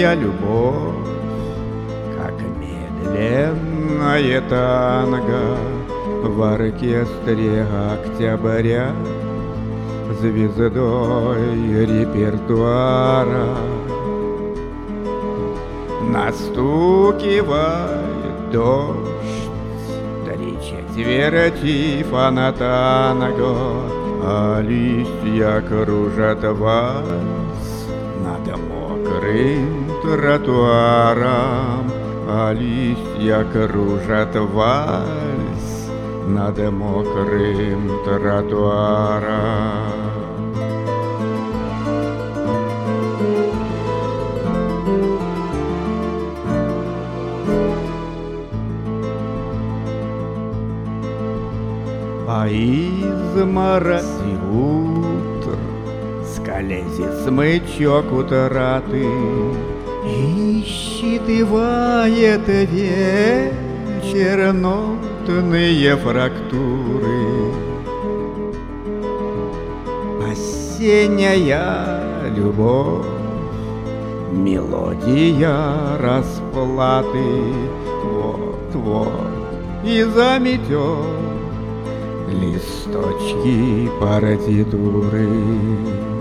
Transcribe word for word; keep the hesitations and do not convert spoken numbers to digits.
моя любовь, как медленное танго в оркестре октября, звездой репертуара настукивает дождь, три четверти фонтанго, а листья кружат вальс над мокрым тротуаром, а листья кружат вальс над мокрым тротуаром. А изморози утр, скользит смычок утраты, ищет и вает вечер нотные фрактуры. Осенняя любовь, мелодия расплаты, вот-вот и заметет листочки партитуры.